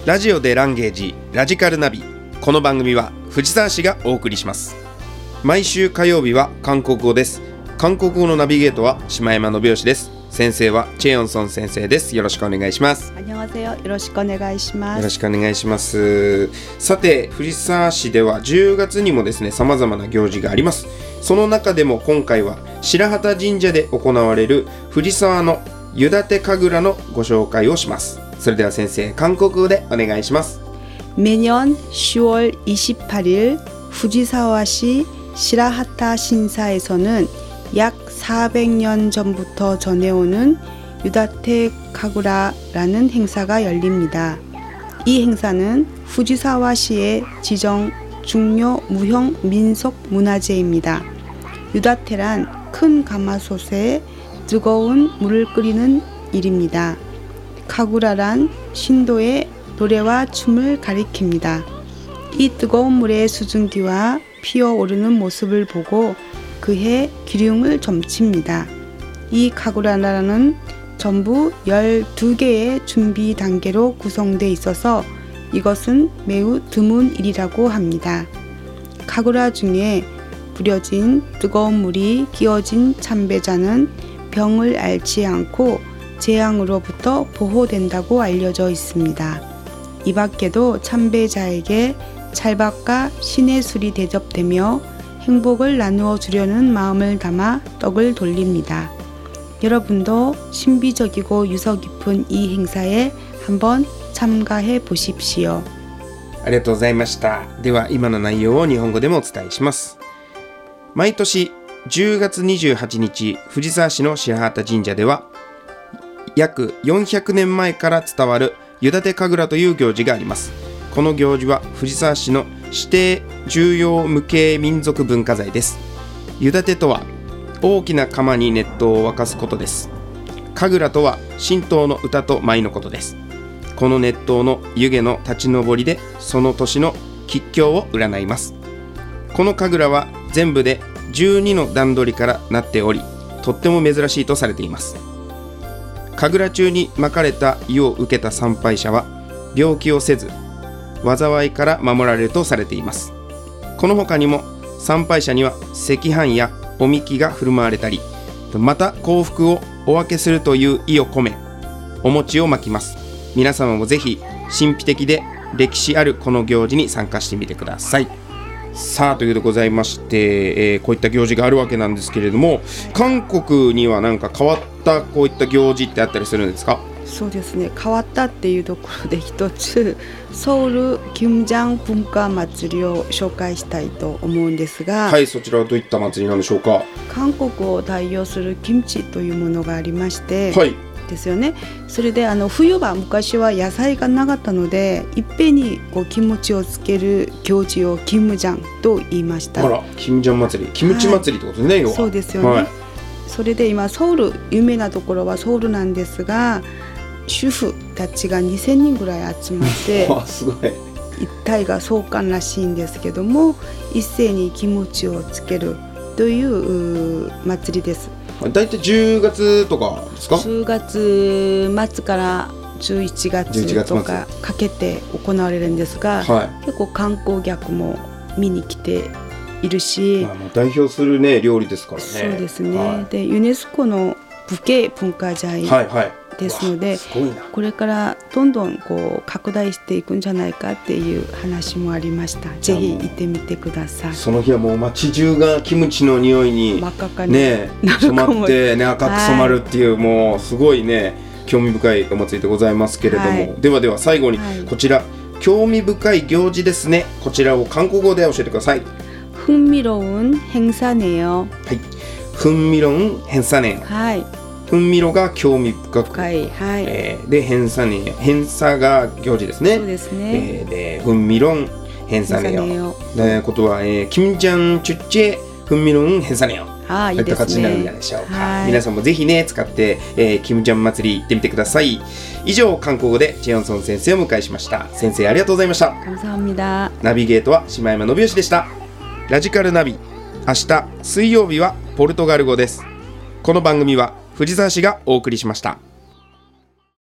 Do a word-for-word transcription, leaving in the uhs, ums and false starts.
ラジオでランゲージラジカルナビ。この番組は藤沢市がお送りします。毎週火曜日は韓国語です。韓国語のナビゲートは島山信義です。先生はチェヨンソン先生です。よろしくお願いします。 안녕하세요。よろしくお願いします。 よろしくお願いします。さて、藤沢市ではじゅうがつにもですね、様々な行事があります。その中でも今回は白畑神社で行われる藤沢の湯立神楽のご紹介をします。それでは先生、韓国語でお願いします。 매년 시월 이십팔일 후지사와시 시라하타 신사에서는 약 사백 년 전부터 전해오는 유다테 카구라라는 행사가 열립니다. 이 행사는 후지사와시의 지정 중요 무형 민속 문화재입니다. 유다테란 큰 가마솥에 뜨거운 물을 끓이는 일입니다. 카구라란 신도의 노래와 춤을 가리킵니다. 이 뜨거운 물의 수증기와 피어오르는 모습을 보고 그해 기륭을 점칩니다. 이 카구라라는 전부 열두 개의 준비 단계로 구성되어 있어서 이것은 매우 드문 일이라고 합니다. 카구라 중에 뿌려진 뜨거운 물이 끼워진 참배자는 병을 앓지 않고 재앙으로부터 보호된다고 알려져 있습니다. 이 밖에도 참배자에게 찰밥과 신의 술이 대접되며 행복을 나누어 주려는 마음을 담아 떡을 돌립니다. 여러분도 신비적이고 유서 깊은 이 행사에 한번 참가해 보십시오. ありがとうございました。では今の内容を日本語でもお伝えします。毎年じゅうがつにじゅうはちにち、藤沢市の白畑神社では約よんひゃくねんまえから伝わる湯立神楽という行事があります。この行事は藤沢市の指定重要無形民族文化財です。湯立とは大きな釜に熱湯を沸かすことです。神楽とは神道の歌と舞のことです。この熱湯の湯気の立ち上りでその年の吉凶を占います。この神楽は全部でじゅうにの段取りからなっており、とっても珍しいとされています。神楽中に撒かれた湯を受けた参拝者は病気をせず災いから守られるとされています。この他にも参拝者には赤飯やおみきが振る舞われたり、また幸福をお分けするという意を込めお餅をまきます。皆様もぜひ神秘的で歴史あるこの行事に参加してみてください。さあということでございまして、えー、こういった行事があるわけなんですけれども、韓国には何か変わったこういった行事ってあったりするんですか？ そうですね、変わったっていうところで一つソウルキムジャン文化祭りを紹介したいと思うんですが、 はい、そちらはどういった祭りなんでしょうか？ 韓国を代表するキムチというものがありまして、 はいですよね。それであの冬は昔は野菜がなかったのでいっぺんにこうキムチをつける行事をキムジャンと言いました。 あら、キムジャン祭り、キムチ祭りってことですね、はい、要は。 そうですよね、はい、それで今ソウル有名なところはソウルなんですが、主婦たちがにせんにんぐらい集まってすごい一体が創刊らしいんですけども、一斉にキムチをつけるという祭りです。 だいたいじゅうがつとかですか？ じゅうがつ末からじゅういちがつとかかけて行われるんですが、はい、結構観光客も見に来ているし、 まあ、代表する、ね、料理ですからね。 そうですね、 はい、 でユネスコの無形文化財ですので、はいはい、 すごいな。 これからどんどんこう拡大していくんじゃないかっていう話もありました。ぜひ行ってみてください。 その日はもう街中がキムチの匂いに、 真っ赤かに、 ね、染まって、ね、赤く染まるっていう、はい、もうすごいね興味深いお祭りでございますけれども、はい、ではでは最後にこちら、はい、興味深い行事ですね。こちらを韓国語で教えてください。 흥미로운 행사네요。 はい、흥미로운 행사네요。 はい。 흥미로が興味深く、 はい、はい、 えー、で偏差ね、偏差が行事ですね。 そうですね。 えー、で흥미로운 행사네요。ということは、えー、김장 축제 흥미로운 행사네요。 ああ、いいですね。 といった形になるんじゃないでしょうか。 はい、 皆さんもぜひね使って、えー、キムジャン祭り行ってみてください。以上、韓国語でチェヨンソン先生をお迎えしました。先生ありがとうございました。 감사합니다。 ナビゲートは島山信義でした。ラジカルナビ、明日水曜日はポルトガル語です。この番組は藤沢市がお送りしました。